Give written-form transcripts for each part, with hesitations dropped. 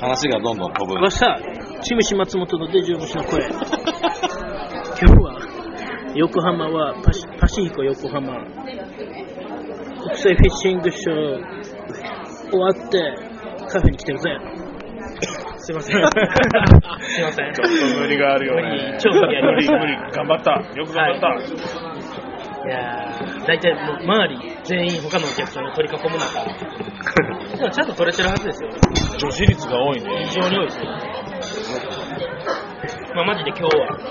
話がどんどん飛ぶ。 わさ、チムシ松本のデジョムシの声。今日は横浜はパシフィコ横浜国際フィッシングショー終わってカフェに来てるぜ。すいません。すいません。 ちょっと無理があるよね。 超無理ありました。 無理。頑張った。よく頑張った。 はい、いやー、大体もう周り全員他のお客さんが取り囲む中、でもちゃんと取れてるはずですよ。 女子率が多いね。 非常に多いですよ。まあマジで今日は、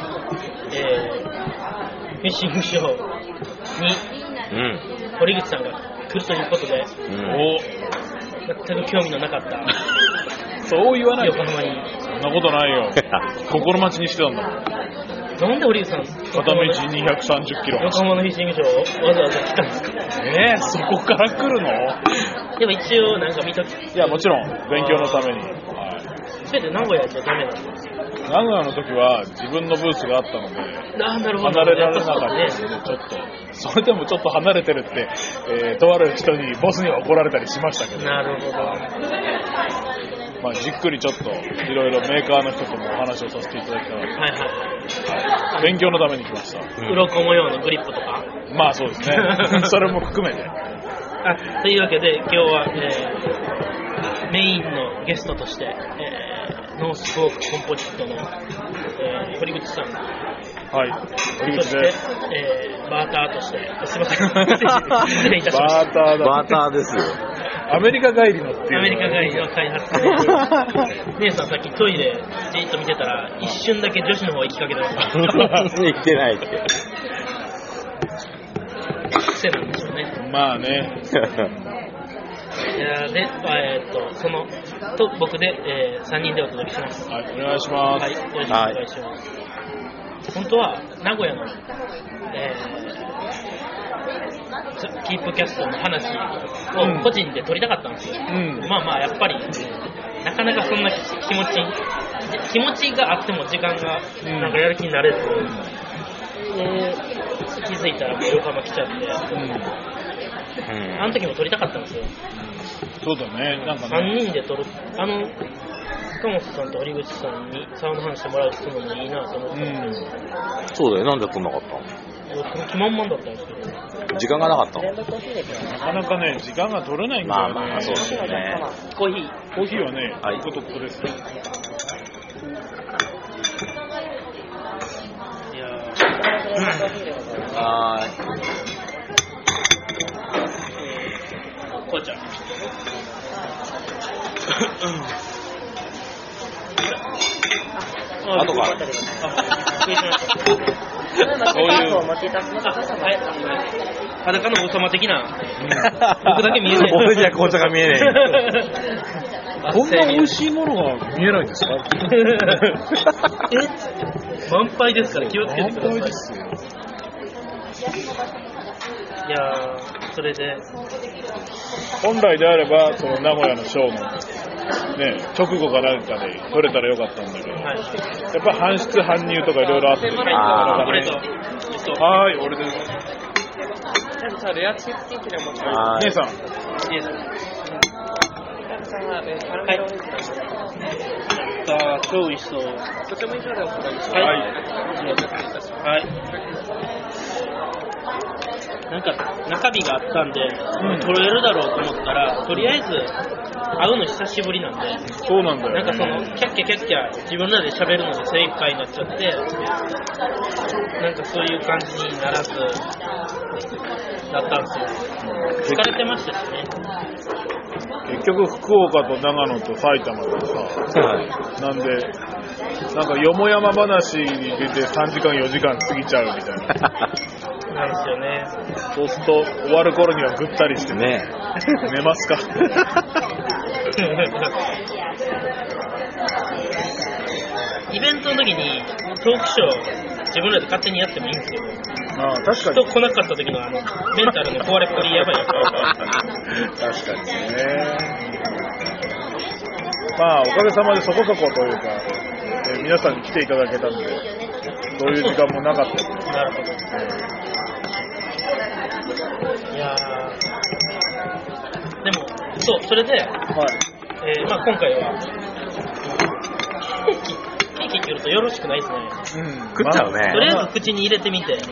フィッシングショーに、堀口さんが来るということで、全く興味のなかったそう言わないよ。 横浜に。 そんなことないよ。心待ちにしてたんだもん。 なんで堀口さん片道230キロ。 横浜のフィッシングショーをわざわざ来たんですか？ そこから来るの？ でも一応なんか見とき。 いや、もちろん勉強のために。 それで名古屋じゃダメなんですか？ 名古屋の時は自分のブースがあったので、 なるほど、 離れられなかったですね、ちょっと。それでもちょっと離れてるって、とある人にボスには怒られたりしましたけど。 なるほど。 まあ、じっくりちょっといろいろメーカーの人ともお話をさせていただきたい。勉強のために来ました。 鱗模様のグリップとか。 まあそうですね。それも含めて。 というわけで今日は、メインのゲストとして、ノースフォークコンポジットの、堀口さん。 はい。堀口です。 バーターとして、すみません。失礼いたしました。 バーターですよ。 アメリカ帰りのっていう。 アメリカ帰りの開発で。姉さんさっきトイレじっと見てたら、一瞬だけ女子の方行きかけてました。 行ってないって。 癖なんでしょうね。 まあね。 で、僕で、3人でお届けします。 はい、お願いします。 はい、よろしくお願いします。本当は、名古屋の、キープキャストの話を個人で撮りたかったんですよ。まあまあ、やっぱり、なかなかそんな気持ちがあっても時間がなんかやる気になれず、気づいたら横浜来ちゃって、あの時も撮りたかったんですよ。 そうだね、なんかね。 3人で撮る。塚本さんと堀口さんにサウンド話してもらうっていうのもいいなと思ってたんですけど。 そうだよ、なんで撮んなかったの？ 気満々だったんですけど。 時間がなかったの？ なかなかね、時間が取れないんだよね。 まあ、そうですよね。 コーヒーはね、こことここですね。 いやこうちゃん。 後から。 そういう裸の王様的な、僕だけ見えない。 俺じゃ紅茶が見えない。 こんな美味しいものが見えないんですか？ 満杯ですから気をつけてください。 満杯ですよ。 いやそれで本来であればその名古屋のショーのね、直後かなんかで撮れたらよかったんだけど、やっぱ搬出搬入とかいろいろあって、 はい、 俺です。 レアチップケーキでも姉さん。 超美味しそう。 とても以上でお願いします。 はい。なんか中日があったんで、撮れるだろうと思ったら、とりあえず会うの久しぶりなんで、 そうなんだよ、ね。 なんかそのキャッキャ自分らで喋るので精一杯になっちゃって、なんかそういう感じにならずだったんですよ。疲れてましたしね。 結局福岡と長野と埼玉でさ、なんでなんかよもやま話に出て3時間4時間過ぎちゃうみたいな。 なんですよね。 そうすると終わる頃にはぐったりしてね。寝ますか。 イベントの時にトークショー自分らで勝手にやってもいいんですけど、 確かに人来なかった時のメンタルの壊れっぷりやばいやつ。 確かにね。まあおかげさまでそこそこというか、皆さんに来ていただけたんで、そういう時間もなかったです。 なるほど。いやでもそれで、まあ今回はケーキ切るとよろしくないですね。 食っちゃうね。 とりあえず口に入れてみて、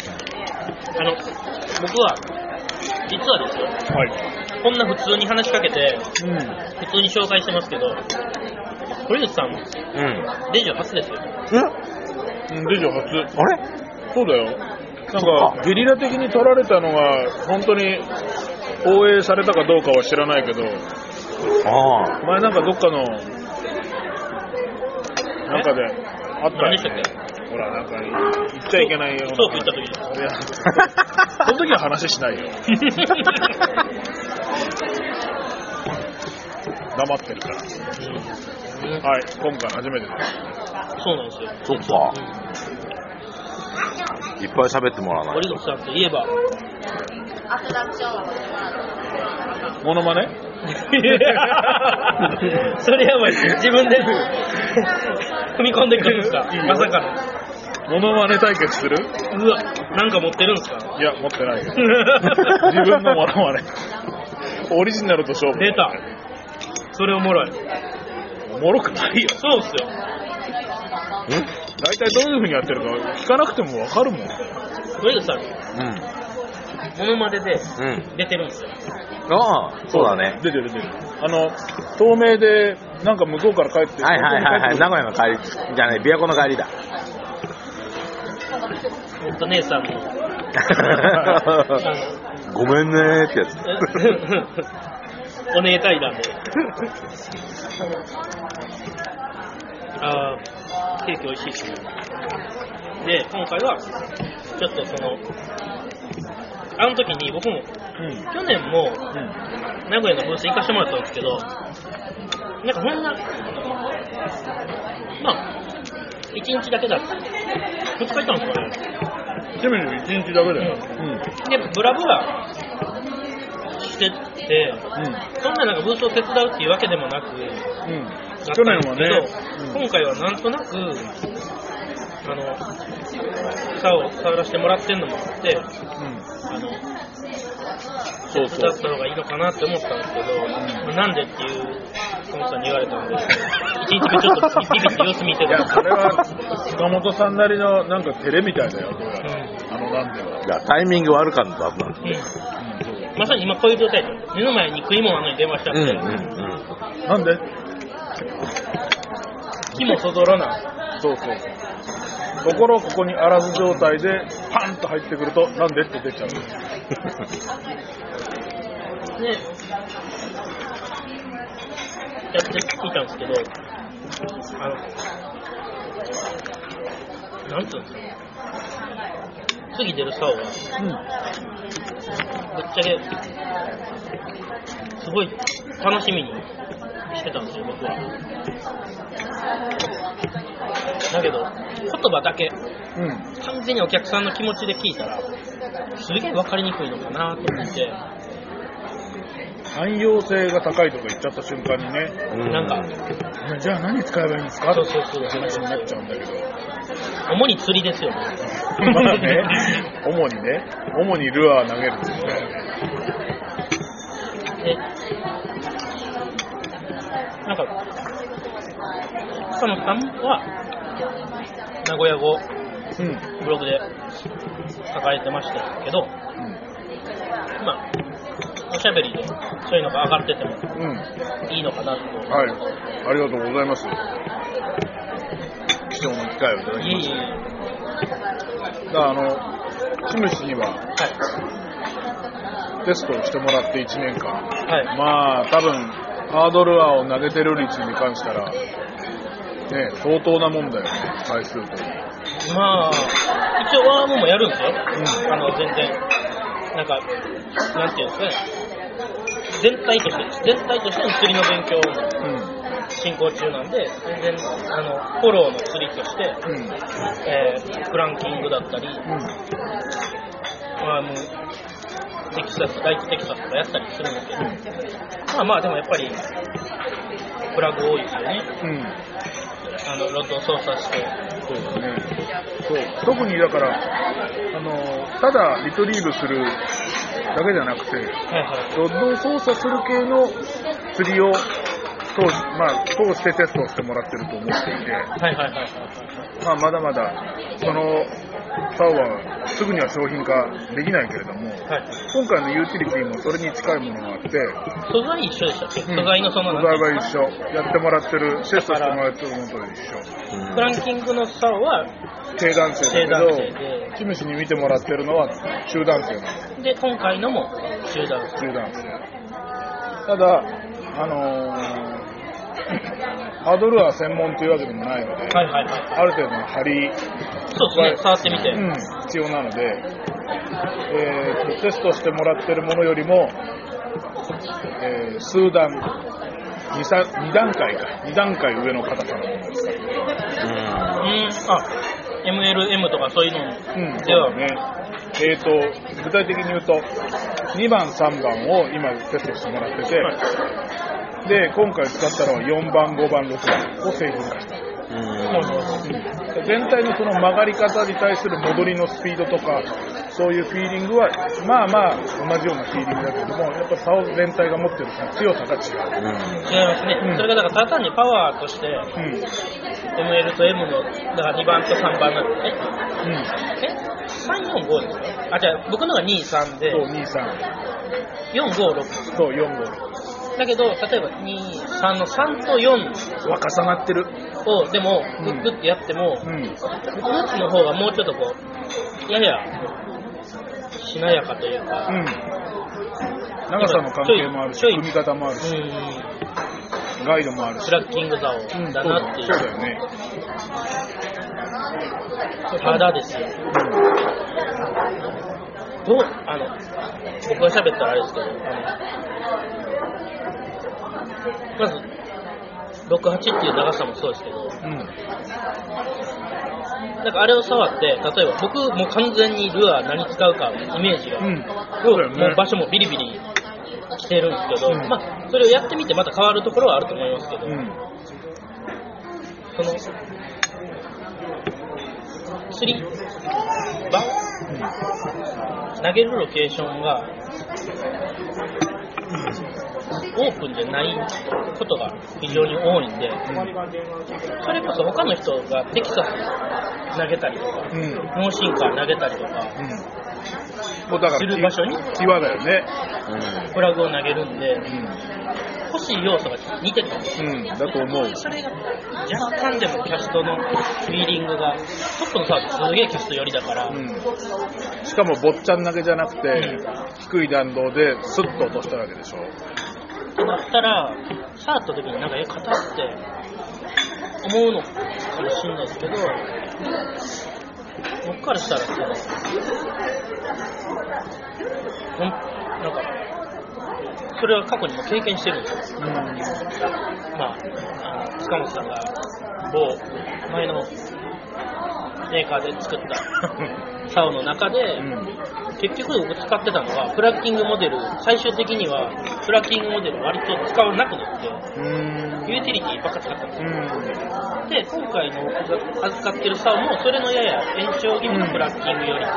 僕は、実はですよ、 はい。 こんな普通に話しかけて、 うん。 普通に紹介してますけど、堀口さん、 うん。 レジオ初ですよ。 うん、レジオ初。 あれそうだよ。なんか、ゲリラ的に撮られたのが、本当に放映されたかどうかは知らないけど、 あ前なんかどっかの、中であったよ何でしたっね。ほら、なんか言っちゃいけないよ。 ストーブ行った時です。 いやその時は話しないよ。黙ってるから。はい、今回初めてです。 そうなんですよ。 そっか。いっぱい喋ってもらわない堀口さんといえば、 モノマネそれやばいです。自分で踏み込んでくるんですか。まさかの。 モノマネ対決する？ うわ、なんか持ってるんですか。 いや、持ってないよ。自分のモノマネ。オリジナルと勝負。 出た。それおもろい。 おもろくないよ。 そうっすよ。 大体どういう風にやってるか聞かなくてもわかるもん。 堀口さん、 うん。 モノマネでうん。 出てるんですよ。 ああ、そうだね。 出てる出てる。透明で、なんか向こうから帰って。 はいはいはいはい。名古屋の帰り。じゃない、琵琶湖の帰りだ。 姉さんの。 ごめんねーってやつ。 お姉対談で。ケーキ美味しいですね。で、今回は、ちょっとあの時に僕も、去年も、名古屋のブース行かせてもらったんですけど、なんかそんな、まあ、1日だけだった。2日行ったんですかね。 せめて1日だけだよ。 で、ブラブラしてて、そんななんかブースを手伝うっていうわけでもなく、 去年はね、 今回はなんとなく、竿を触らせてもらってんのもあって、手伝った方がいいのかなって思ったんですけど、なんでっていう、コンさんに言われたんで、1日目ちょっとビビって様子見てた。 いや、それは、塚本さんなりのなんか照れみたいだよ、どうやら。なんでは。 いや、タイミング悪かったはずなんですよ。 まさに今こういう状態で、目の前に食い物あるのに電話しちゃって、 なんで気もそぞろな。 そうそう。ところここにあらず状態でパンと入ってくるとなんでって出ちゃう。 で、やってみたんですけど、なんつうんですか、次出る竿は、ぶっちゃけ、すごい楽しみにしてたんですよ、僕は。だけど、言葉だけ、完全にお客さんの気持ちで聞いたら、すげえ分かりにくいのかなと思って、 汎用性が高いとか言っちゃった瞬間にね、 なんか、 じゃあ何使えばいいんですかそうって話になっちゃうんだけど。 主に釣りですよね。 まあね、主にルアー投げるんですよね。 で、なんか、草野さんは、名古屋語、ブログで書かれてましたけど、まあ、おしゃべりでそういうのが上がっててもいいのかなと。 はい、ありがとうございます。貴重な機会をいただきました。だからキムシには、テストをしてもらって1年間、まあ多分ハードルアーを投げてる率に関したらね、相当なもんだよね、回数と。 まあ一応ワームもやるんですよ。全然なんかなんていうんですかね、全体としての釣りの勉強も進行中なんで、全然フォローの釣りとして、クランキングだったり、テキサス、ライトテキサスとかやったりするんですけど、まあでもやっぱりプラグ多いですよね。ロッドを操作して。 そうですね。そう。特にだから、ただリトリーブするだけじゃなくて、ロッドを操作する系の釣りをしてテストをしてもらってると思っていて、 はいはいはいはい。 まだまだその竿はすぐには商品化できないけれども、 はい、 今回のユーティリティもそれに近いものがあって、 素材一緒でしたっけ？素材のその素材は一緒、やってもらってる、テストしてもらってるものと一緒。 クランキングの竿は低男性だけど、キムシに見てもらってるのは中男性なんで、今回のも中男性。 ただ、ハードルは専門というわけでもないので、 はいはいはい、 ある程度の張りそうですね、触ってみて、 必要なので、テストしてもらってるものよりも、数段2段階上の硬さのものですから。 MLM とかそういうのではね、具体的に言うと2番3番を今テストしてもらってて、で今回使ったのは4番5番6番を製品化した。全体のその曲がり方に対する戻りのスピードとかそういうフィーリングはまあ同じようなフィーリングだけれども、やっぱ竿全体が持ってる強さが違う。 違いますね、それがだからただ単にパワーとして、ML と M のだから2番と3番なんですね。345ですか？あ、じゃあ僕のが23で、 そう23、 456、 そう456 だけど、例えば2、3の3と4 は重なってるを、でも、グッグッてやっても、僕のつの方がもうちょっとこう、ややしなやかというか、 長さの関係もあるし、組み方もあるし、ガイドもあるし、 トラッキング竿だなっていう。 そうだよね。 ただですよ。僕が喋ったらあれですけど、まず68っていう長さもそうですけど、なんかあれを触って、例えば僕もう完全にルアー何使うかイメージが、 そうだよね、 もう場所もビリビリ来てるんですけど、それをやってみてまた変わるところはあると思いますけど、その釣り場、投げるロケーションがオープンじゃないことが非常に多いんで、それこそ他の人がテキサス投げたりとか、モーシンカー投げたりとか、する場所に際だよね、 フラグを投げるんで、欲しい要素が似てるんです、 だと思う。 それが若干でもキャストのフィーリングがトップのサーブすげえキャスト寄りだから、 しかも坊ちゃん投げじゃなくて、低い弾道でスッと落としたわけでしょ。 だったら触った時になんか硬って思うのかもしれないですけど、僕からしたらなんかそれは過去にも経験してるんですよ。塚本さんが某前のメーカーで作った竿の中で、結局僕使ってたのはフラッキングモデル、最終的にはフラッキングモデル割と使わなくなってユーティリティばっか使ったんですよ。で今回の僕が扱ってる竿もそれのやや延長気味のフラッキング寄りで、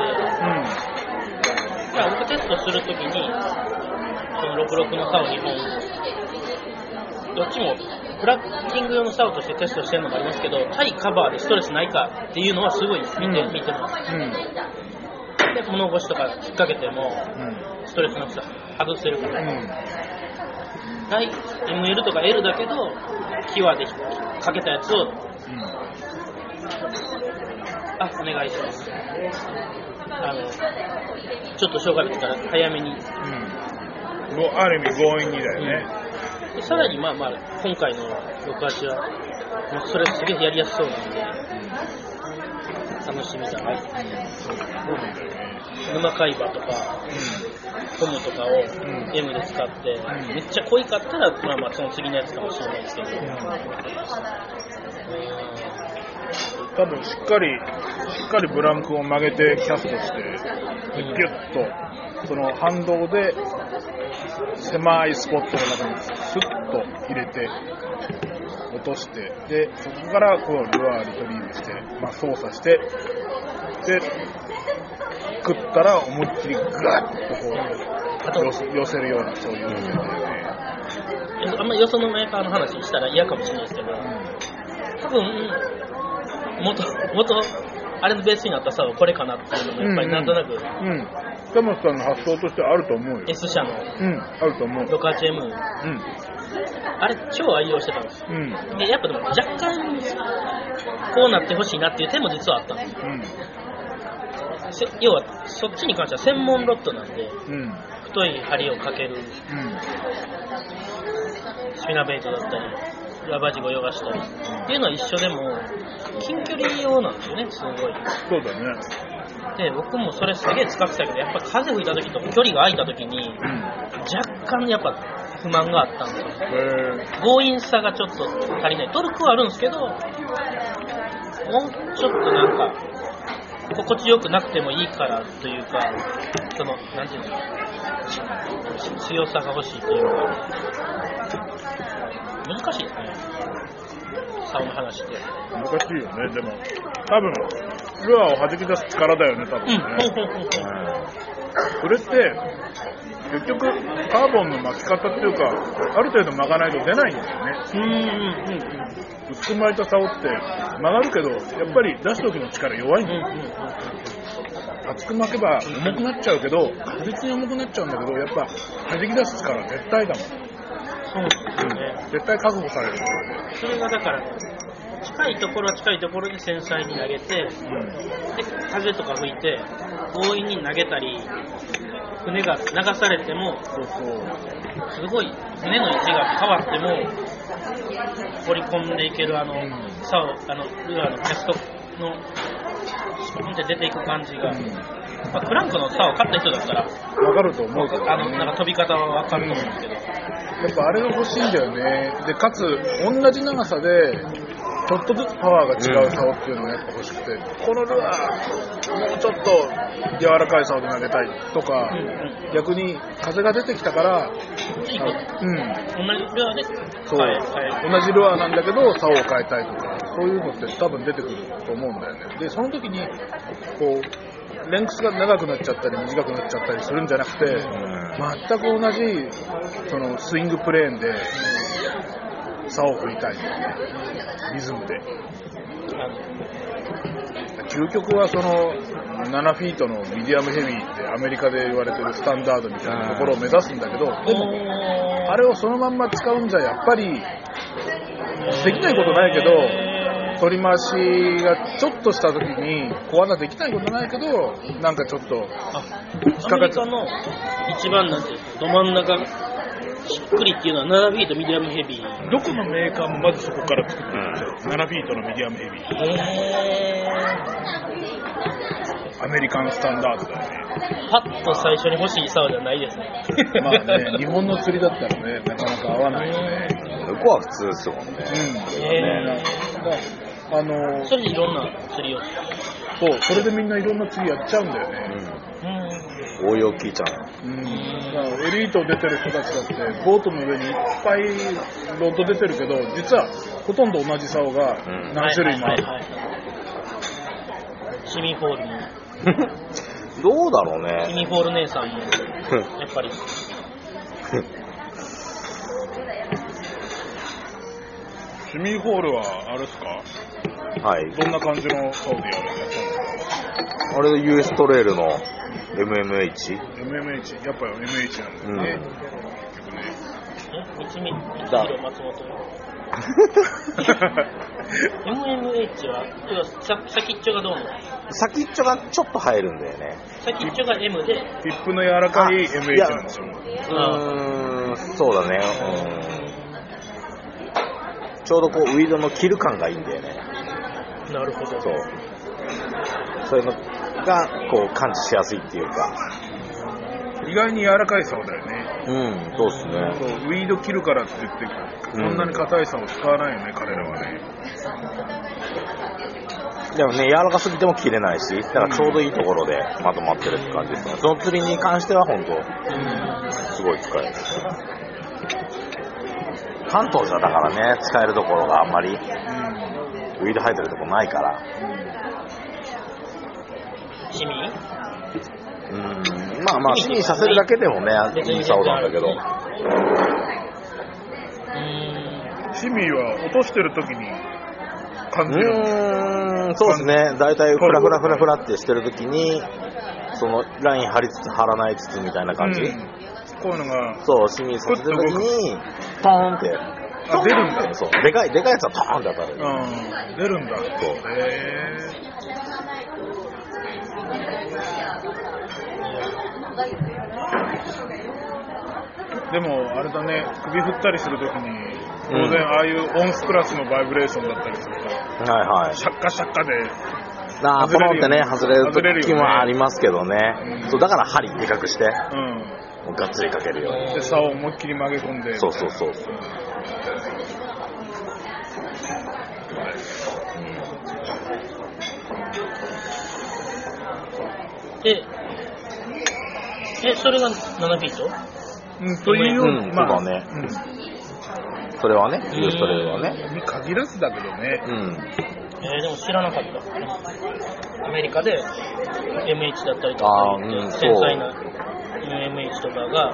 僕テストするときにその66の竿2本どっちもフラッキング用の竿としてテストしてるのもありますけど、対カバーでストレスないかっていうのはすごい見てます、で物腰とか引っ掛けても、ストレスなく外せるから、ML とか L だけど際でかけたやつを、お願いします、ちょっと障害物から早めに、 ある意味強引にだよね、 でさらに今回の68はもうそれすげえやりやすそうなんで、楽しみだな、沼海馬とか、コムとかを M で使って、めっちゃ濃いかったら、その次のやつかもしれないですけど、 多分しっかりブランクを曲げてキャストして、ギュッとその反動で狭いスポットの中にスッと入れて落として、でそこからこうルアーリトリーブして、操作して、で食ったら思いっきりグワッとこう寄せるような、そういうので、 あんまりよそのメーカーの話したら嫌かもしれないですけど、多分元あれのベースになったさこれかなっていうのもやっぱりなんとなく、 北本さんの発想としてあると思うよ。 S 社のあると思う。 68M、あれ超愛用してたんですよ、でやっぱでも若干こうなってほしいなっていう点も実はあったんですよ、要はそっちに関しては専門ロットなんで、太い針をかける、スピナベイトだったりラバージグを泳がしたりっていうのは一緒でも近距離用なんですよね、すごい。 そうだね。 で僕もそれすげえ使ってたけど、やっぱ風吹いた時と距離が空いた時に、若干やっぱ不満があったんですよ。強引さがちょっと足りない。トルクはあるんですけど、もうちょっとなんか心地よくなくてもいいからというか、そのなんていうの、強さが欲しいというか、難しいですね、竿の話って。 難しいよね。でも多分ルアーを弾き出す力だよね、多分ね。それって結局カーボンの巻き方っていうか、ある程度巻かないと出ないんだよね。薄く巻いた竿って曲がるけど、やっぱり出す時の力弱いんだよ。厚く巻けば重くなっちゃうけど、確実に重くなっちゃうんだけど、やっぱ弾き出す力絶対だもん。 そうですね。 絶対確保される。 それがだから近いところは近いところで繊細に投げて、で風とか吹いて強引に投げたり、船が流されてもすごい船の位置が変わっても掘り込んでいける竿、ルアーのキャストのスポンって出ていく感じが、クランクの竿を買った人だったら分かると思うけど、 なんか飛び方は分かると思うんですけど、 やっぱあれが欲しいんだよね。でかつ同じ長さでちょっとずつパワーが違う竿っていうのがやっぱ欲しくて、このルアーもうちょっと柔らかい竿で投げたいとか、逆に風が出てきたから、 同じルアーでそう同じルアーなんだけど竿を変えたいとか、そういうのって多分出てくると思うんだよね。でその時にこうレンクスが長くなっちゃったり短くなっちゃったりするんじゃなくて、全く同じそのスイングプレーンで竿を振りたい、リズムで。究極はその7フィートのミディアムヘビーってアメリカで言われてるスタンダードみたいなところを目指すんだけど、でもあれをそのまんま使うんじゃやっぱりできないことないけど、取り回しがちょっとした時に小技できないことないけど、なんかちょっと引っアメかかっリカの一番なんていうど真ん中しっくりっていうのは7フィートミディアムヘビー。 どこのメーカーもまずそこから作ってるんですよ。7フィートのミディアムヘビー。アメリカンスタンダードだよね。 パッと最初に欲しい竿じゃないですね。 まあね、日本の釣りだったらね、なかなか合わないよね。 向こうは普通ですもんね。 それでいろんな釣りを。 そう、それでみんないろんな釣りやっちゃうんだよね。 応用聞いちゃう。 エリート出てる人たちだってボートの上にいっぱいロッド出てるけど、実はほとんど同じ竿が何種類もある。 シミフォールもどうだろうね。 シミフォール姉さんもやっぱりシミホールはあれですか？ はい。 どんな感じの竿でやるんですか？ あれ US トレイルの MMH？ MMH、やっぱり MH なんですね。結局ね。 道見松本MMH は先っちょがどうなの？ 先っちょがちょっと入るんだよね。 先っちょが M でティップの柔らかい MH なんですよ。 そうだね。ちょうどこうウィードの切る感がいいんだよね。 なるほど。 そういうのがこう感知しやすいっていうか。 意外に柔らかい竿だよね。 そうですね。 ウィード切るからって言ってそんなに硬い竿を使わないよね、彼らはね。 でもね、柔らかすぎても切れないし、だからちょうどいいところでまとまってるって感じですね。その釣りに関しては本当すごい使える。関東じゃだからね、使えるところがあんまりウィード入ってるところないから。 シミ？ まあシミさせるだけでもね、いい竿なんだけど。 シミは落としてる時に感じる。 そうですね。だいたいフラフラフラフラってしてる時に、そのライン張りつつ張らないつつみたいな感じ。 こういうのが、 そう、シミさせてる時に、トーンって。 出るんだ。 そう。でかいやつはトーンって当たる。 出るんだ。そう。でも、あれだね、首振ったりするときに、当然ああいうオンスクラスのバイブレーションだったりするから、はいはい。シャッカシャッカで、 ポロンってね、外れる時もありますけどね。そう、だから針でかくして、もうがっつりかけるように。 で、竿を思いっきり曲げ込んで。 そうそうそう。 それが7フィートというように、 まあね。それはね、ユーストレイはね。 に限らずだけどね。 でも知らなかった。アメリカで MH だったりとか、繊細な MH とかが、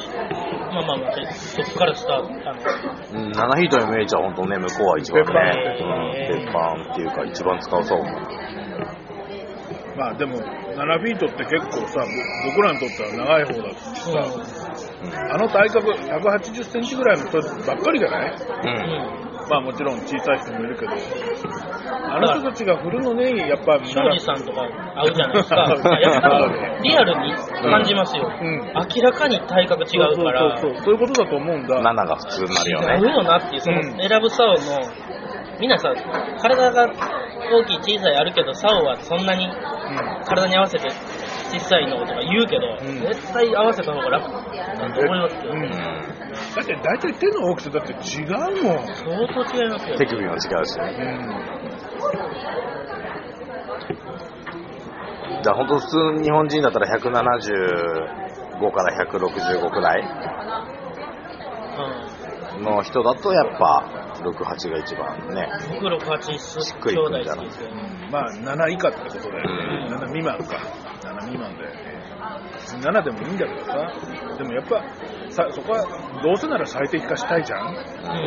そこからスタート。 7フィート MH は本当ね、向こうは一番ね、鉄板っていうか一番使うそう。 まあでも、7フィートって結構さ、僕らにとっては長い方だしさ、あの体格180センチぐらいの人ばっかりじゃない？まあもちろん小さい人もいるけど、あの人たちが振るのね、やっぱり。 庄司さんとか会うじゃないですか。やっぱりリアルに感じますよ。明らかに体格違うから。 そういうことだと思うんだ。 7が普通になるよね。 違うよなっていう、その選ぶ竿の、みんなさ、体が大きい小さいあるけど、竿はそんなに体に合わせて小さいのとか言うけど、絶対合わせた方が楽だと思いますけど。 だって大体手の大きさだって違うもん。 相当違いますよ。 手首も違うしね。じゃあ本当普通日本人だったら175から165くらいの人だとやっぱ68が一番ね。 僕68しっくりくるんじゃないですか。 まあ7以下ってことだよね。7未満か。7未満だよね。7でもいいんだけどさ、でもやっぱそこはどうせなら最適化したいじゃん、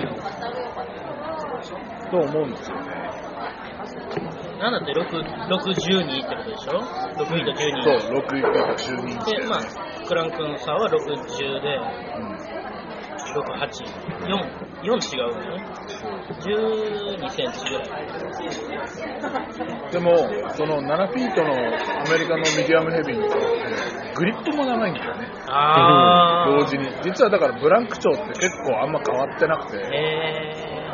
と思うんですよね。 7って612ってことでしょ。6フィート12。 そう、6フィート12 で、まあクランクの差は60で、68、4違うのね。12センチぐらい。 でも、その7フィートのアメリカのミディアムヘビーにとってグリップも長いんだよね。同時に。実はだからブランク長って結構あんま変わってなくて、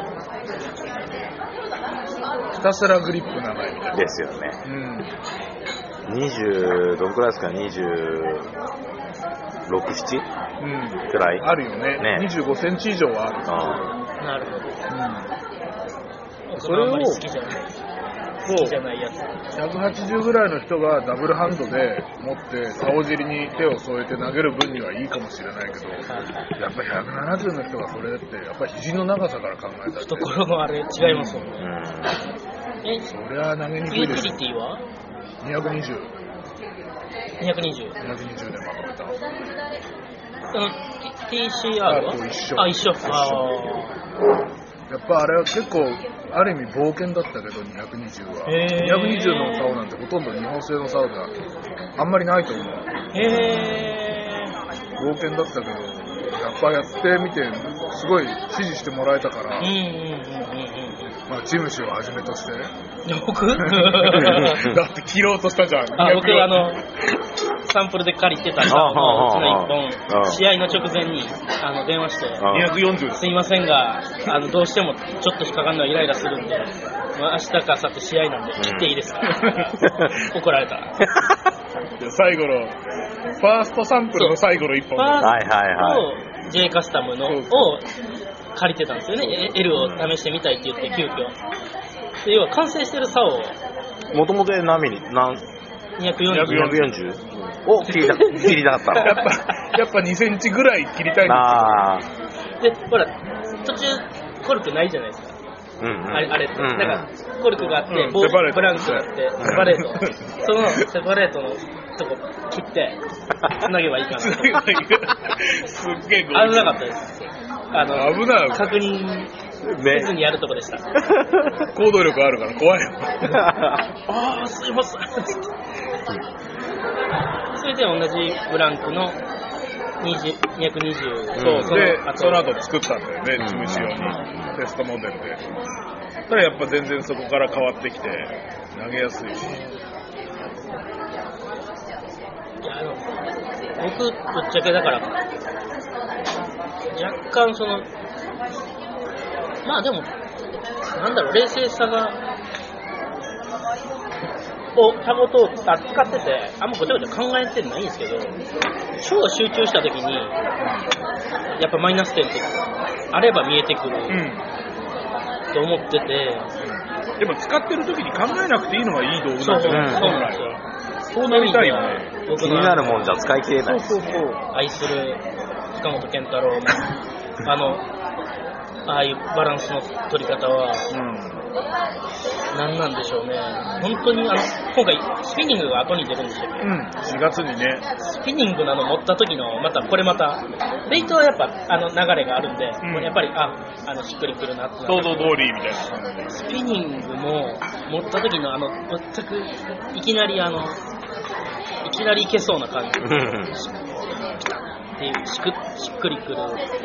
ひたすらグリップ長いみたいな。 ですよね。20、どのくらいですか、26、7くらい。 あるよね。25センチ以上はある。 なるほど。それをあんまり好きじゃない。好きじゃないやつ。 180ぐらいの人がダブルハンドで持って竿尻に手を添えて投げる分にはいいかもしれないけど、やっぱり170の人がそれってやっぱり肘の長さから考えたら懐のあれ違いますもんね。 そりゃ投げにくいです。 ユーティリティは 220 220 でまとめた。 TCR は一緒。 やっぱあれは結構ある意味冒険だったけど、220は220の竿なんてほとんど日本製の竿ではあんまりないと思う。冒険だったけど、やっぱやってみてすごい支持してもらえたから、まあチムシをはじめとして僕だって切ろうとしたじゃん。 僕サンプルで借りてた竿のうちの1本、試合の直前に電話して 240 すいませんがどうしてもちょっと引っかかるのはイライラするんで、まあ、明日か明後日試合なんで切っていいですか怒られた。 最後のファーストサンプルの最後の1本、 ファースト J カスタムのを借りてたんですよね。 L を試してみたいって言って急遽で、要は完成してる竿をもともと何ミリ240を切りたかったの。 やっぱ2センチぐらい切りたいんですよ。で、ほら途中コルクないじゃないですか。あれって、なんかコルクがあって、ブランクがあってセパレート、そのセパレートのとこ切ってつなげばいいかな。すっげえ危なかったです。 危ない。 確認せずにやるとこでした。 行動力あるから怖いよ。 ああ、すいません。それで同じブランクの220。 そうで、その後作ったんだよね、事務仕様に。テストモデルで。ただやっぱ全然そこから変わってきて、投げやすいし。 いや、僕、ぶっちゃけだから、若干その、まあでも、なんだろう、冷静さが、を保とう、使ってて、あんまごちゃごちゃ考えてないんですけど、超集中した時に、やっぱマイナス点ってあれば見えてくると思ってて、 でも使ってる時に考えなくていいのがいい道具なんですよね。 そうなんですよ。 そうなりたいよね。 気になるもんじゃ使い切れない。 愛する塚本健太郎のああいうバランスの取り方は、何なんでしょうね。本当に今回スピニングが後に出るんですよね。 4月にね。 スピニングなの持った時のこれまたベイトはやっぱ流れがあるんで、やっぱりしっくりくるなって。 想像通りみたいな。 スピニングも持った時の全くいきなりいけそうな感じ。ピタッっていうしっくりくる。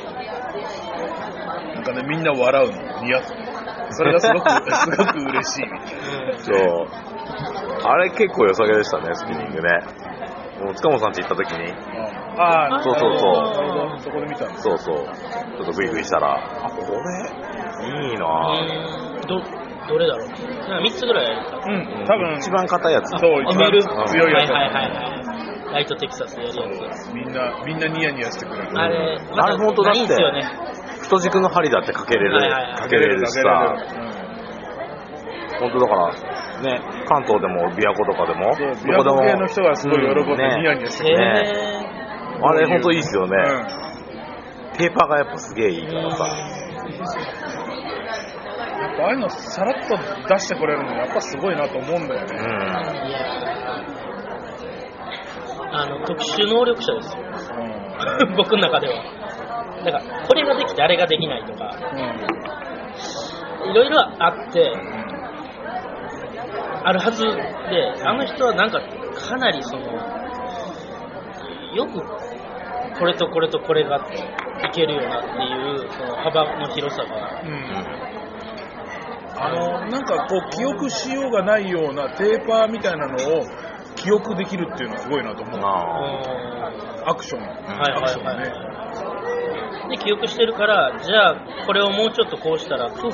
なんかね、みんな笑うの、似合って。それがすごく嬉しいみたいな。 そう。あれ結構良さげでしたね、スピニングね。もう塚本さんち行った時に。そう。 そこで見たんです。 そう。ちょっとグイグイしたら、これ、いいなぁ。 どれだろう。3つぐらいあるか。 多分一番硬いやつ。 そう、一番強いやつ。 ライトテキサスでやるやつ。 みんなニヤニヤしてくれる。 あれ本当だって。太軸の針だってかけれるしさ。本当だからね、関東でも琵琶湖とかでも、 琵琶湖系の人がすごい喜んでニヤニヤしてくれる。 あれ本当いいっすよね。テーパーがやっぱすげえいいからさ。 やっぱああいうのさらっと出してくれるのやっぱすごいなと思うんだよね。 特殊能力者ですよ。僕の中では。だからこれができてあれができないとか、いろいろあってあるはずで、人はかなりよくこれとこれとこれがいけるよなっていうその幅の広さが、 記憶しようがないようなテーパーみたいなのを記憶できるっていうのはすごいなと思う。アクションね。 で記憶してるから、じゃあこれをもうちょっとこうしたらって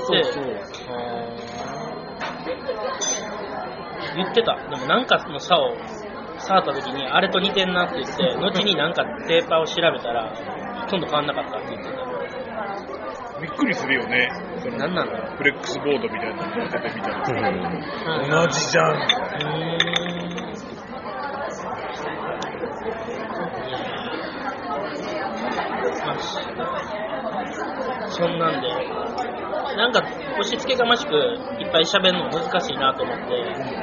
言ってた。でもの差を触った時にあれと似てんなって言って、後にテーパーを調べたらほとんど変わんなかったって言ってた。 びっくりするよね。 何なんだろう。 フレックスボードみたいなのが出てみたら同じじゃん。 そんなんで押し付けがましくいっぱい喋るの難しいなと思って、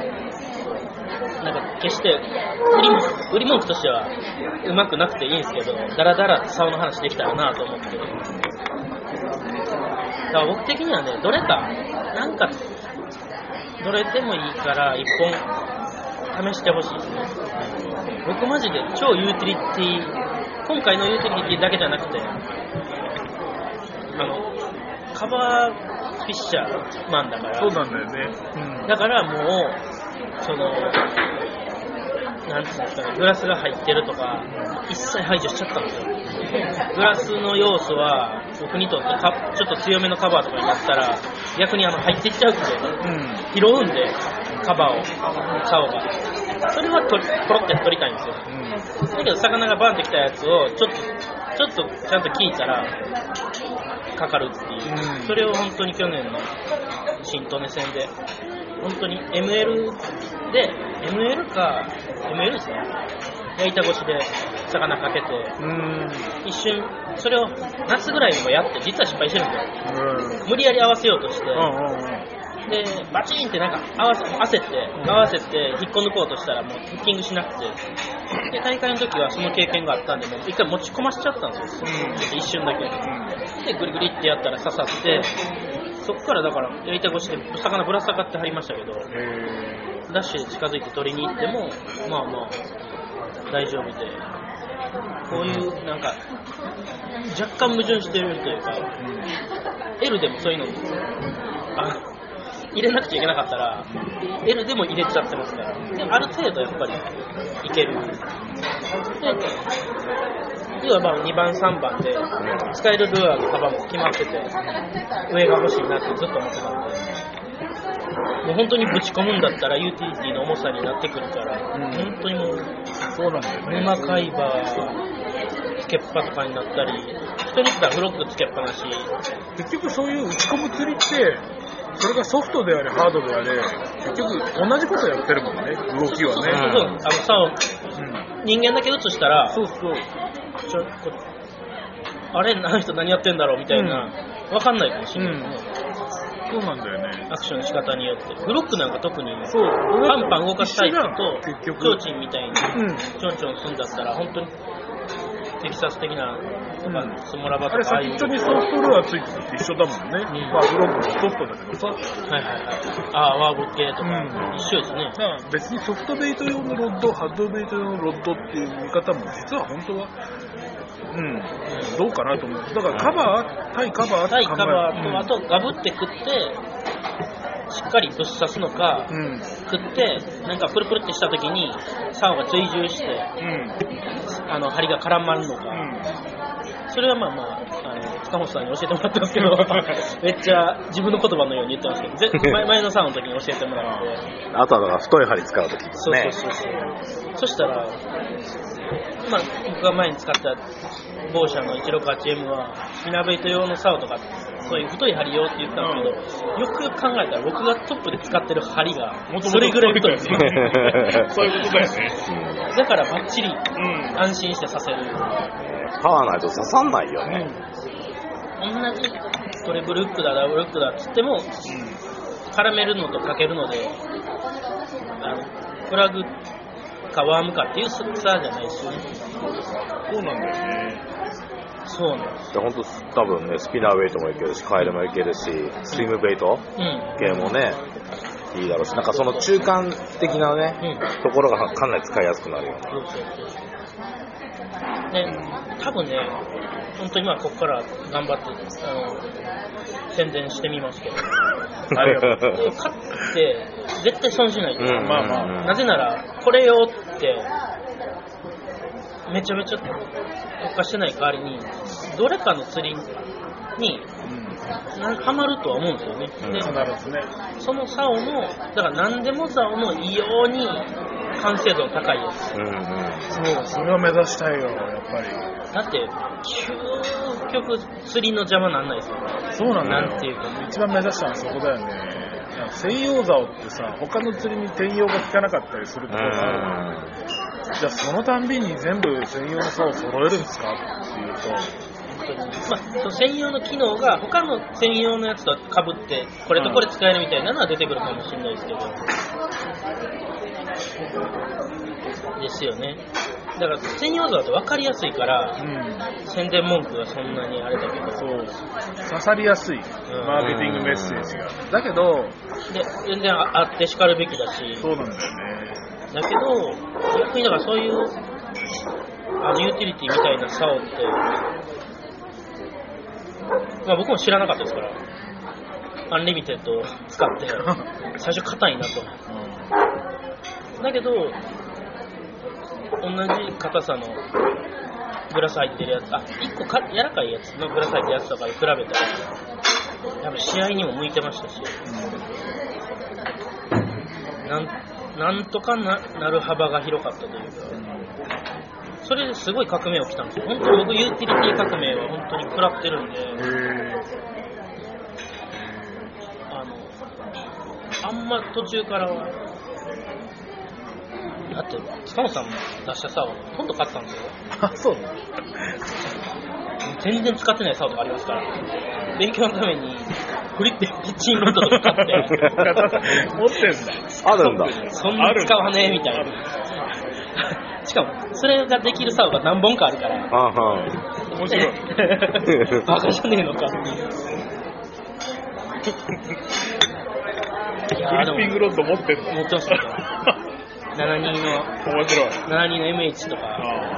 決して売り文句としてはうまくなくていいんですけど、だらだら竿の話できたらなと思って。だから僕的にはね、どれでもいいから一本試してほしいですね。僕マジで超ユーティリティ、今回のユーティリティだけじゃなくて、カバーフィッシャーマンだから。 そうなんだよね。 だからもうなんていうんですかね、グラスが入ってるとか一切排除しちゃったんですよ。グラスの要素は僕にとってちょっと強めのカバーとかになったら逆に入っていっちゃうって拾うんで、カバーを竿がそれはポロって取りたいんですよ。だけど魚がバンってきたやつをちょっとちゃんと聞いたらかかるっていう、それを本当に去年の新利根戦で本当に ML ですね、焼いた越しで魚かけて、一瞬それを夏ぐらいにもやって実は失敗してるんですよ。無理やり合わせようとして、 で、バチンってなんか合わせて引っこ抜こうとしたらもうフッキングしなくて、で、大会の時はその経験があったんで、もう一回持ち込ましちゃったんですよ。ちょっと一瞬だけ。で、グリグリってやったら刺さって、そこからだからやりた越しで魚ぶら下がってはりましたけど、ダッシュで近づいて取りに行っても、まあまあ、大丈夫で、こういうなんか、若干矛盾してるというか、L でもそういうの入れなくちゃいけなかったら L でも入れちゃってますから、である程度やっぱりいける。で要はまあ2番3番で使えるルアーの幅も決まってて、上が欲しいなってずっと思ってたんで、もう本当にぶち込むんだったらユーティリティの重さになってくるから、本当にもうそうなんだよね。 沼海馬つけっぱとかになったり、人によってはフロックつけっぱなし。 結局そういう打ち込む釣りって、それがソフトであれハードであれ、結局同じことやってるもんね、動きはね。 竿、人間だけ映したら、 そうそう。 あれ、あの人何やってんだろうみたいな、わかんないかもしれないね。 そうなんだよね。 アクションの仕方によって。フロックなんか特に、 そうパンパン動かすタイプと、 結局ちょうちんみたいに、ちょんちょんすんだったら、本当にテキサス的な、スモラバとかあれ先っちょにソフトルアーついてたって一緒だもんね。まあフロックもソフトだけどさ。 はいはいはい。ワーブ系とか、一緒ですね。 別にソフトベイト用のロッド、ハッドベイト用のロッドっていう見方も実は本当はどうかなと思う。だからカバー、対カバー対カバーと、あとガブって食って、しっかりぶっ刺すのか、食って、なんかプルプルってした時に、竿が追従して、針が絡まるのか、それはまあまあ、塚本さんに教えてもらったんですけど、めっちゃ自分の言葉のように言ってますけど、前の竿の時に教えてもらって。 あとはだから太い針使う時ですね。 そう。そしたら、まあ、僕が前に使った某社の 168M はスピナーベイト用の竿とかそういう太い針用って言ったんですけど、よくよく考えたら僕がトップで使ってる針がそれぐらい太いんですよ。 そういうことだよね。 だからバッチリ安心して刺せる。 パワーないと刺さんないよね。 同じトリプルフックだダブルフックだっつっても、絡めるのとかけるのでプラグかワームかっていう差じゃないですよね。 そうなんだよね。 そうなんです。 本当多分ね、スピナーベイトもいけるし、カエルもいけるし、スイムベイト系もね、いいだろうし、なんかその中間的なね、ところがかなり使いやすくなるよね。 で、多分ね、本当にまあここから頑張って宣伝してみますけど、ありがとう。買って絶対損しない。 まあまあ。 なぜならこれよってめちゃめちゃ特化してない代わりにどれかの釣りにハマるとは思うんですよね。で、その竿のだから何でも竿の異様に完成度の高いやつ。 そう、それを目指したいよ、やっぱり。 だって究極釣りの邪魔なんないですよ。 そうなんだよ。 なんていうか、 一番目指したのはそこだよね。専用竿ってさ、他の釣りに転用が効かなかったりするところがある。じゃあそのたんびに全部専用の竿を揃えるんですかっていうと、 まあ、その専用の機能が他の専用のやつとかぶってこれとこれ使えるみたいなのは出てくるかもしれないですけど、ですよね。だから専用竿って分かりやすいから、宣伝文句がそんなにあれだけど、 そう刺さりやすいマーケティングメッセージが、だけどで全然あってしかるべきだし、 そうなんだよね。 だけど逆にだからそういうユーティリティみたいな竿って、まあ僕も知らなかったですから、アンリミテッドを使って最初硬いなと、だけど同じ硬さのグラス入ってるやつ、1個柔らかいやつのグラス入ってるやつとかに比べたらやっぱ試合にも向いてましたし、なんとか なる幅が広かったというか、それですごい革命起きたんですよ。本当に僕ユーティリティ革命は本当に食らってるんで、あんま途中からはだって塚本さん出した竿ほとんど買ったんですよ。 そう全然使ってない竿とかありますから、勉強のためにフリッピッチングロッドとか買って持ってんだ。 あるんだ。 そんなに使わねえみたいな。しかもそれができる竿が何本かあるから、 面白い。 バカじゃねえのかっていう。 フリッピングロッド持ってんの？ 持ってますよ。72の面白い。 72の MH とか。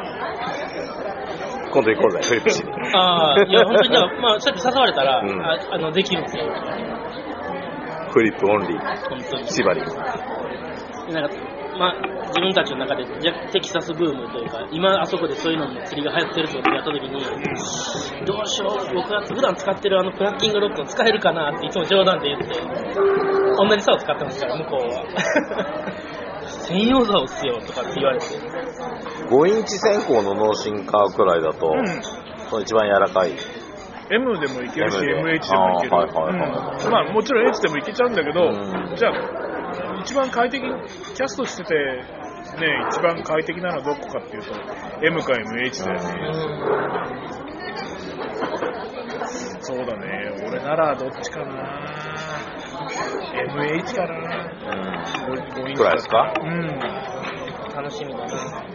今度行こうぜ、フリップしに。 ああ、いや、本当に、まあ、そうやって誘われたら、できるんですよ。 フリップオンリー。 本当に。 縛り。 なんか、まあ、自分たちの中でテキサスブームというか、今あそこでそういうのの釣りが流行ってるってことをやったときに、どうしよう、僕が普段使ってるプラッキングロッド使えるかなっていつも冗談で言って、同じ竿を使ってますから、向こうは。専用竿っすよとかって言われて。 5インチ先行のノーシンカーくらいだと、その一番柔らかい。 M でもいけるし、MH でもいける。まあもちろん H でもいけちゃうんだけど、じゃあ、一番快適、キャストしてて、ね、一番快適なのはどこかっていうと、M か MH だよね。そうだね、俺ならどっちかな。MH かな。 くらいですか？ 楽しみだね。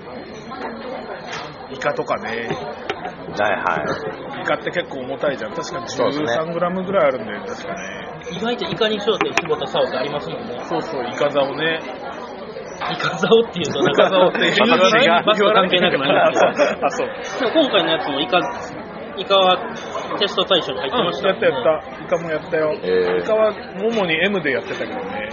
イカとかね。 はいイカって結構重たいじゃん。確かに13グラムぐらいあるんだよ、確かね。 意外とイカに焦点絞った竿ってありますもんね。 そうそう、イカ竿ね。 イカ竿っていうと、イカ竿って言わないバスと関係なくなるんですけど。 あ、そう。 でも今回のやつもイカはテスト対象に入ってましたよね。 やった。イカもやったよ。イカは主に M でやってたけどね。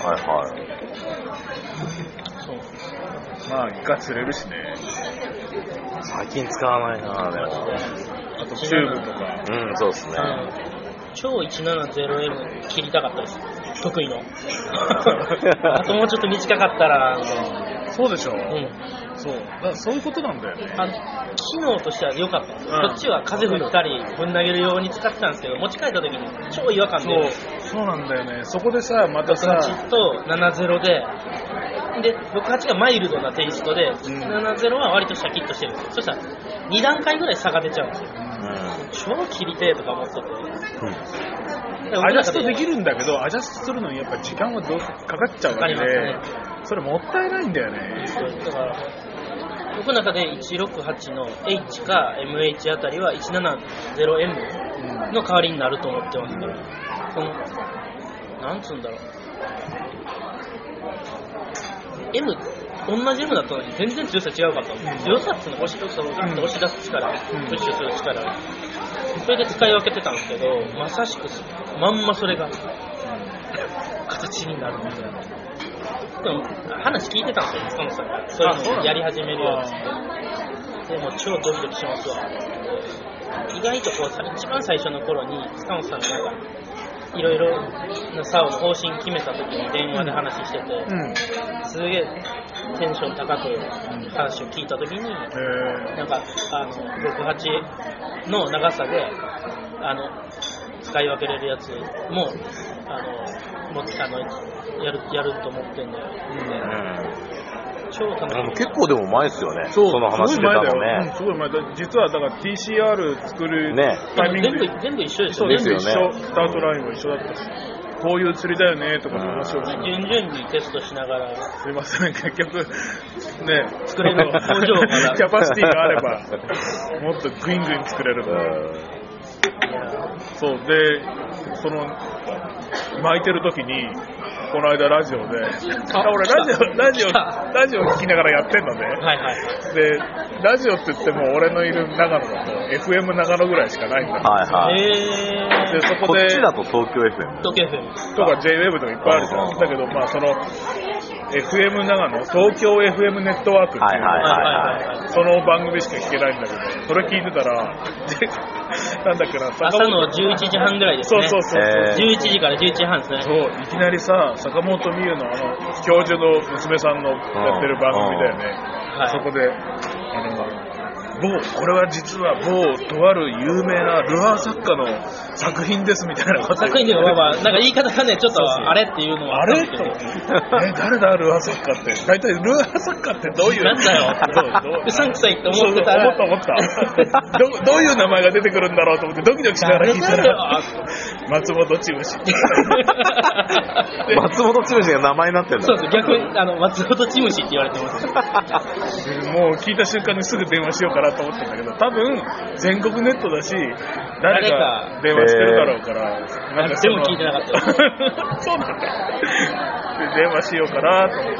そう。まあ、イカ釣れるしね。 最近使わないな、でも。 あと、チューブとか。 そうですね。 超 170M 切りたかったです。得意の。あともうちょっと短かったら。 そうでしょ。そう。そういうことなんだよね。 機能としては良かったんですよ。こっちは風吹いたりぶん投げるように使ってたんですけど、持ち帰った時に超違和感で。 そうなんだよね。そこでさ、またさ。 68と70で、68がマイルドなテイストで、70は割とシャキッとしてるんですよ。そしたら2段階ぐらい差が出ちゃうんですよ。超切りてーとか思ってて。 アジャストできるんだけど、アジャストするのにやっぱり時間はどうかかっちゃうわけで、それもったいないんだよね。 だから僕の中で168の H か MH あたりは 170M の代わりになると思ってますから、なんつうんだろう、同じ M だったのに全然強さ違うかったの。強さっていうのは押し出す力、プッシュする力、それで使い分けてたんですけど、まさしくまんまそれが形になるみたいな。でも話聞いてたんですよ、塚本さんが。そういうのをやり始めるよって。でも超ドキドキしますわ。意外と一番最初の頃に塚本さんがなんかいろいろな竿の方針決めた時に電話で話してて、すげえテンション高く話を聞いた時に、なんか68の長さで使い分けれるやつもやると思ってんだよ。超楽しみ。 結構でも前ですよね。その話してたのね。 すごい前だ。実はだから TCR 作るタイミング全部一緒ですよね。 全部一緒。スタートラインも一緒だったし。こういう釣りだよねとかの話を順々にテストしながら。 すいません、結局ね作れる工場がキャパシティがあればもっとグイングイン作れるの。そうで巻いてる時にこの間ラジオで、俺ラジオ聞きながらやってんのね。で、ラジオって言っても俺のいる長野だと FM 長野ぐらいしかないんだ。で、そこでこっちだと東京 FM とか JWave とかいっぱいあるじゃん。だけどまあその FM 長野、東京 FM ネットワークっていうその番組しか聞けないんだけど、それ聞いてたらなんだっけな、 朝の11時半ぐらいですね。 そう 11時から11時半ですね。 そう、いきなりさ、坂本美優の教授の娘さんのやってる番組だよね。そこでこれは実は某とある有名なルアー作家の作品ですみたいなこと。 作品ではなんか言い方がね、ちょっとあれっていうのはあれと誰だルアー作家って。大体ルアー作家ってどういう。 なんだよ。うさんくさいって思ってたら。 思った。どういう名前が出てくるんだろうと思ってドキドキしながら聞いたら、松本チムシ。 松本チムシが名前になってんだ。 そうです、逆に松本チムシって言われてます。 もう聞いた瞬間にすぐ電話しようかなと思ったんだけど、多分全国ネットだし誰か電話してるだろうから、 なんかでも聞いてなかったよ。 そうなんだ。電話しようかなと思って。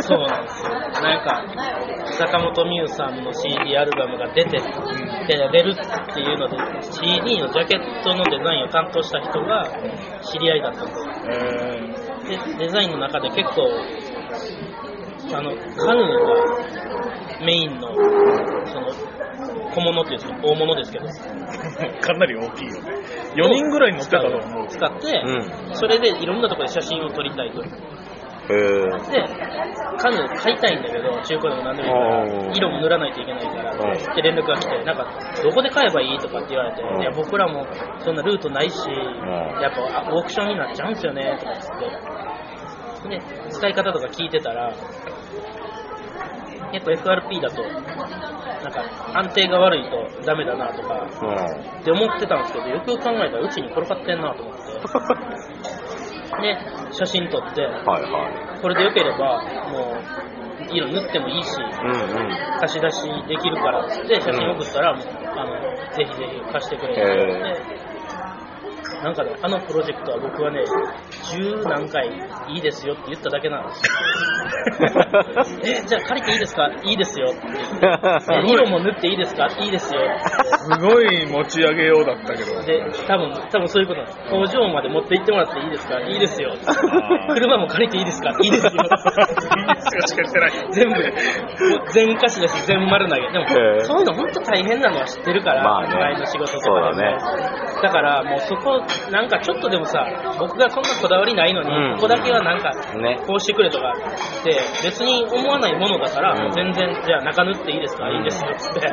そうなんですよ。なんか坂本美優さんの CD アルバムが出るっていうので CD のジャケットのデザインを担当した人が知り合いだったんですよ。でデザインの中で結構カヌーがメインのその小物っていうんですか、大物ですけどかなり大きいよね。4人ぐらい乗ってたと思う。 使って、それでいろんなところで写真を撮りたいと。で、カヌー買いたいんだけど、中古でも何でもいいから、色も塗らないといけないから、って連絡が来て、なんか、どこで買えばいいとかって言われて、いや、僕らもそんなルートないし、やっぱオークションになっちゃうんですよね、とかって。で、使い方とか聞いてたら、結構 FRP だと、なんか安定が悪いとダメだなとか、って思ってたんですけど、よくよく考えたらうちに転がってんなと思って。で、写真撮って、これでよければ、もう、色塗ってもいいし、貸し出しできるからって、写真送ったら、ぜひぜひ貸してくれって言われて、なんかね、あのプロジェクトは僕はね、10何回いいですよって言っただけなんですよ。じゃあ借りていいですか？いいですよって。色も塗っていいですか？いいですよって。 すごい持ち上げようだったけど。 で、多分そういうことなんです。工場まで持って行ってもらっていいですか？いいですよ。車も借りていいですか？いいですよ。いいですよしか言ってない。 全貸しだし、全丸投げ。でも、そういうの本当大変なのは知ってるから、前の仕事とかでも。だからもうそこ、なんかちょっとでもさ、僕がこんなこだわりないのに、ここだけはなんか、こうしてくれとかって別に思わないものだから、全然じゃあ中塗っていいですか？いいですよって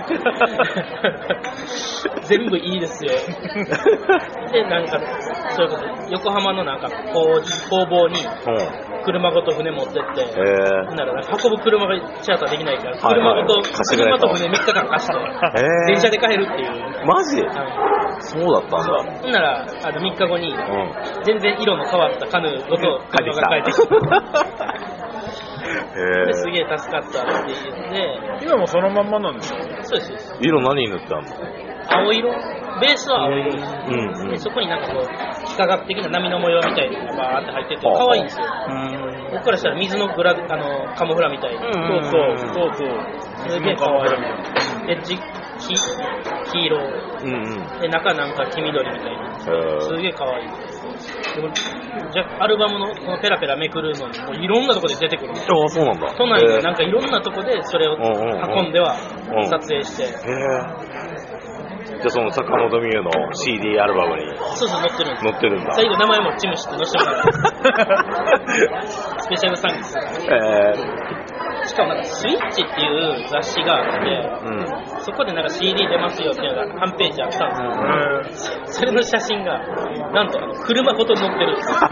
全部いいですよで、なんかそういうこと、横浜のなんか工房に車ごと船持ってって、なら運ぶ車がチャーターできないから、車と船3日間貸して電車で帰るっていう。 マジ？そうだったんだ。 ほんなら3日後に全然色の変わったカヌーごと車が帰ってきてですげえ助かったって言って、 今もそのまんまなんでしょ？ そうです。 色何塗ってあんの？ 青色、ベースは青色です。でそこになんかこう幾何学的な波の模様みたいなのがバーって入ってて可愛いんですよ。僕からしたら水のカモフラみたいな。 そう。 すげえ可愛い。エッジ黄色、で中なんか黄緑みたいな。すげえ可愛い。でもじゃアルバムのこのペラペラめくるのにもういろんなとこで出てくるんですよ。 そうなんだ。 都内でなんかいろんなとこでそれを運んでは撮影して。 じゃあその坂本美優の CD アルバムにそう載ってるんです。 載ってるんだ。 最後名前もチムシって載せてもらったスペシャルサンクス。しかもなんかスイッチっていう雑誌があって、そこでなんか CD 出ますよっていうのが半ページあったんですよ。それの写真がなんと車ごと載ってるんですよ。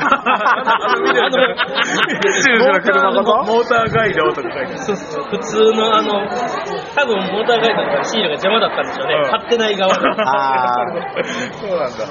モーターガイドとか書いてある。 そう普通の多分モーターガイドのシールが邪魔だったんでしょうね。貼ってない側で。 そうなんだ。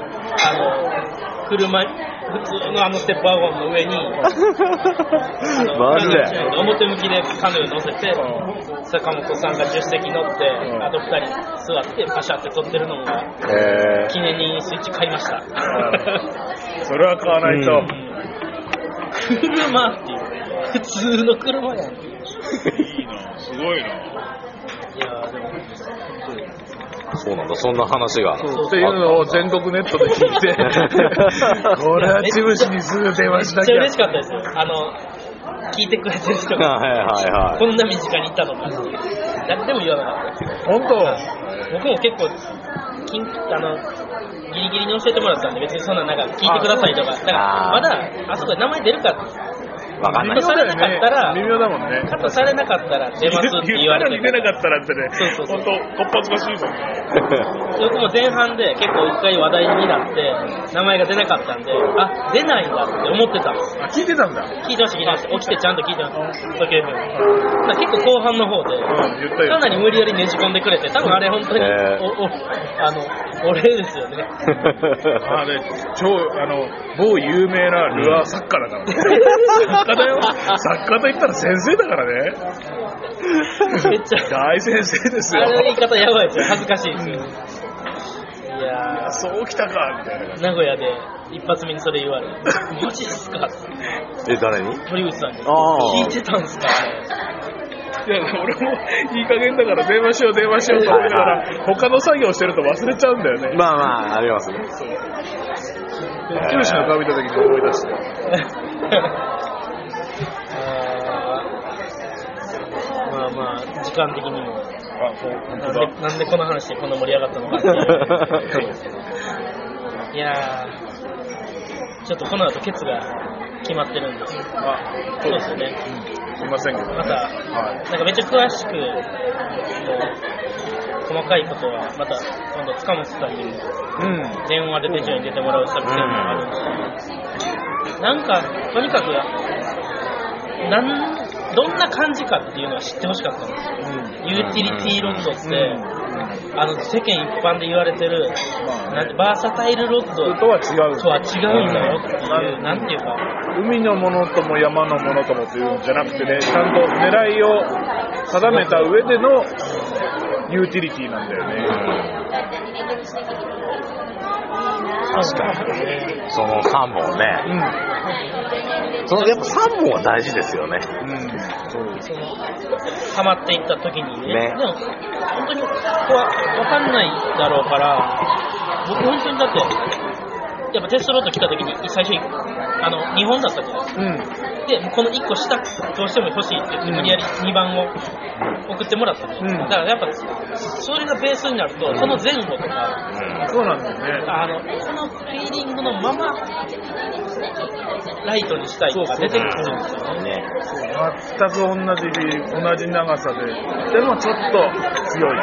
車普通のステップワゴンの上にマジで表向きでカヌー乗せて坂本さんが助手席乗ってあと2人座ってパシャって撮ってるのが記念にスイッチ買いました。 それは買わないと。 車っていう普通の車やん。いいな、すごいな。 いやでもそうなんだ、そんな話が。 っていうのを全国ネットで聞いてこれはチムシにすぐ電話しなきゃ。 めっちゃ嬉しかったですよ。聞いてくれてる人がこんな身近にいたのかって誰でも言わなかった。 本当？ 僕も結構ギリギリに教えてもらったんで別にそんななんか聞いてくださいとかだからまだあそこで名前出るかわかんない。 カットされなかったら、 微妙だもんね。 カットされなかったら出ますって言われて出なかったらってね、 そう本当こっぱずかしいもんね。 僕も前半で結構一回話題になって名前が出なかったんで、あ、出ないんだって思ってたんです。 あ、聞いてたんだ。 聞いてました。起きてちゃんと聞いてました。時計分。結構後半の方で、 言ったよ。 かなり無理やりねじ込んでくれて、多分あれ本当に、お礼ですよね。 あれ、某有名なルアー作家だからね。作家だよ。作家と言ったら先生だからね。 めっちゃ大先生ですよ。 あれ言い方やばいですよ。恥ずかしいですよ。いやー、 そうきたかみたいな。 名古屋で一発目にそれ言われて、マジっすかって。 誰に？ 堀口さんに。 聞いてたんすか？ いや、俺もいい加減だから電話しようと思いながら、他の作業してると忘れちゃうんだよね。 まあまあ、ありますね。 九州の顔見た時に思い出して。 まあまあ、時間的にも。 本当だ。 なんでこの話でこんな盛り上がったのかっていう。いやー、ちょっとこの後ケツが決まってるんですよ。そうですよね。 すいませんけど。 また、なんかめっちゃ詳しく、細かいことは、また今度塚本さんにも、電話で手帳に出てもらう作戦もあるんですけど、なんか、とにかく、どんな感じかっていうのは知ってほしかったんですよ。ユーティリティロッドって、世間一般で言われてる、なんてバーサタイルロッドとは違うんだよっていう、なんていうか。 海のものとも山のものともっていうんじゃなくてね、ちゃんと狙いを定めた上でのユーティリティなんだよね。 確かに。その3本ね。やっぱ3本は大事ですよね。 ハマっていった時にね。でも、本当にここは分かんないだろうから、僕本当にだって、やっぱテストロッド来た時に最初に2本だったじゃないですか。で、この1個下どうしても欲しいって言って無理やり2番を送ってもらったじゃないですか。だからやっぱそれがベースになると、その前後とか、 そうなんだよね。 このフィーリングのままライトにしたいとか出てくるんですよね。 全く同じ長さで、でもちょっと強い。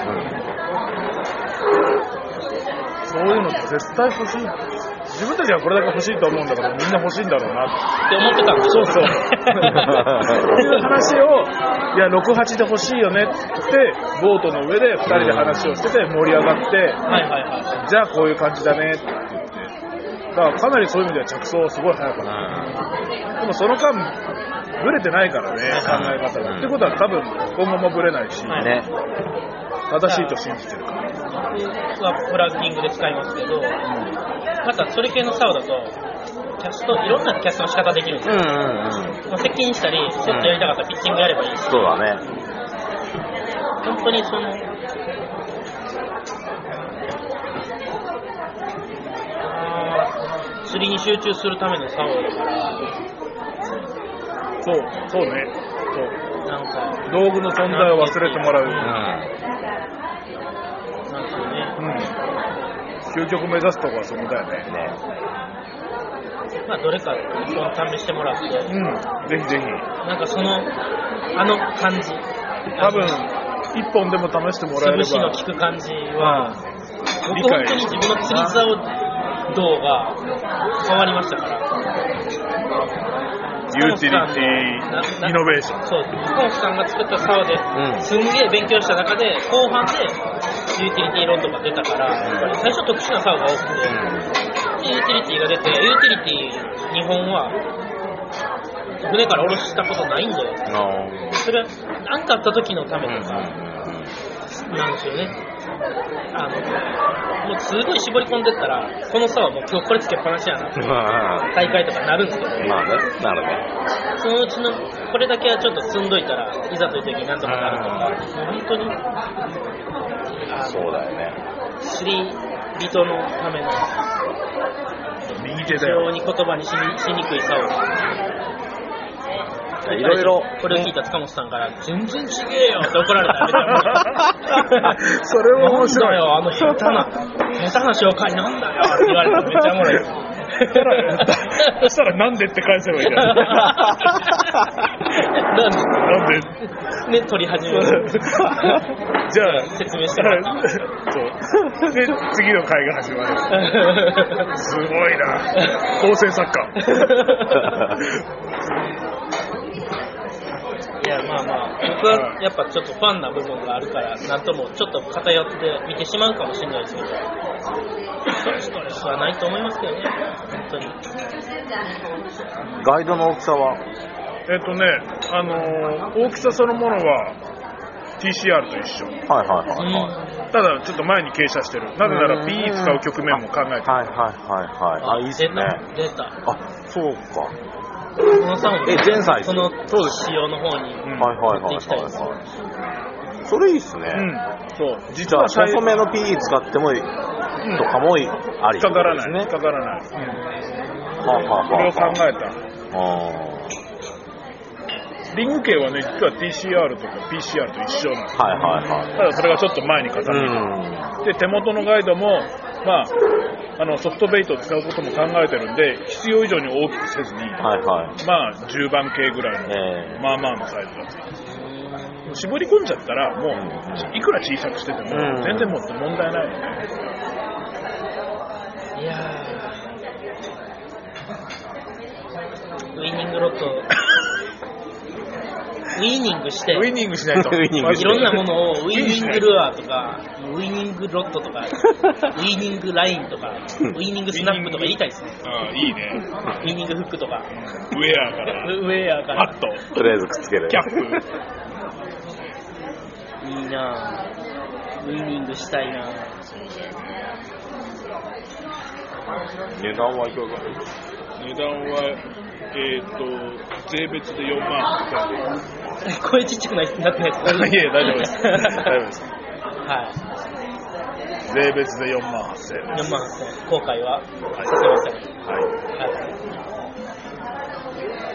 そういうのって絶対欲しい。自分たちはこれだけ欲しいと思うんだからみんな欲しいんだろうなって思ってたんですよ。 そういう話を、いや68で欲しいよねってボートの上で2人で話をしてて盛り上がって、じゃあこういう感じだねって言って、だからかなりそういう意味では着想はすごい早かった。でもその間ブレてないからね、考え方が。ってことは多分今後もブレないし、正しいと信じてるから。 僕はプラッギングで使いますけど、またそれ系のサウだといろんなキャストの仕方できるんですよ。接近したりちょっとやりたかったらピッチングやればいいし、 そうだね。 本当に釣りに集中するためのサウだから、 そうね。 なんか道具の存在を忘れてもらう。 なんですよね。 究極目指すところはそこだよね。 まあどれか一本試してもらって、 ぜひぜひ。 なんか感じ。 多分一本でも試してもらえれば。 潰しの効く感じは、僕本当に自分の釣り竿道が変わりましたから。 ユーティリティイノベーション。 そう、塚本さんが作った竿で、すんげえ勉強した中で、後半でユーティリティロッドが出たから、やっぱり最初特殊な竿が多くて、ユーティリティが出て、ユーティリティ日本は船から下ろしたことないんだよ。それは何かあった時のためとかなんですよね。もうすごい絞り込んでったら、この竿はもう今日これつけっぱなしやな大会とかなるんですけど、 まあね、なるね。 そのうちのこれだけはちょっと積んどいたらいざという時になんとかなるとか、もう本当にそうだよね。 釣り人のための非常に言葉にしにくい竿。 いろいろこれを聞いた塚本さんから全然違えよって怒られた。 それも面白いよ、下手な紹介なんだよって言われたらめっちゃおもろいです。 そしたらなんでって返せばいいから。なんでね、取り始める。 じゃあ、 説明してもらっていいですか。 そう。で、次の回が始まる。すごいな。構成作家。 いや、まあまあ、僕はやっぱちょっとファンな部分があるから、なんともちょっと偏って見てしまうかもしれないですけど、ストレスはないと思いますけどね、本当に。 ガイドの大きさは大きさそのものは TCR と一緒。 はいはいはいはい。 ただちょっと前に傾斜してる。なぜなら PE 使う局面も考えてる。 はいはいはいはい。あ、いいっすね。 出た。 あ、そうか。 このさんも全サイズ。 その仕様の方にはいはいはいはい。それいいっすね。 そう。 実は細めの PE 使ってもとかもありかからない。 ね。 かからない。 ははこれを考えた。リング径はね、実は TCR とか PCR と一緒なの。 はいはいはい。 ただそれがちょっと前に傾いてる。で、手元のガイドも、まあ、ソフトベイトを使うことも考えてるんで、必要以上に大きくせずに、 はいはい、 まあ、10番系ぐらいの、まあまあのサイズだった。絞り込んじゃったら、もう、いくら小さくしてても、全然もう問題ないので。 いやー、ウイニングロット、ウイニングして、 ウイニングしないと。 いろんなものをウイニングルアーとか、ウイニングロットとか、ウイニングラインとか、ウイニングスナップとか言いたいですね。 ああ、いいね。 ウイニングフックとか。 ウェアから。 ウェアから。 ハット。 とりあえずくっつける。 キャップ。 いいなぁ。ウイニングしたいなぁ。 値段はいくらか。 値段は、税別で4万8000円。 声ちっちゃくなってないですか？ いや、大丈夫です。大丈夫です。 はい。 税別で4万8000円。 4万8000円。後悔は？すいません。はい。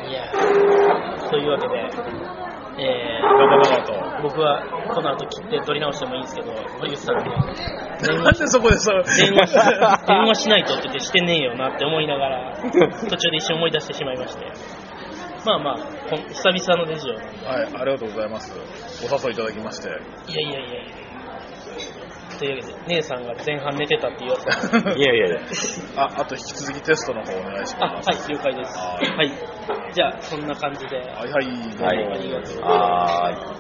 いやというわけで、僕はこの後切って撮り直してもいいんですけど、堀内さんになんでそこで電話しないとって言ってしてねえよなって思いながら途中で一瞬思い出してしまいまして、まあまあ久々のレジオなんで、 はい、ありがとうございます。お誘いいただきまして。 いやというわけで姉さんが前半寝てたって言われた。 いやあと引き続きテストの方お願いします。 はい、了解です。はい、じゃあそんな感じで、 はい、 ありがとうございます。 はい。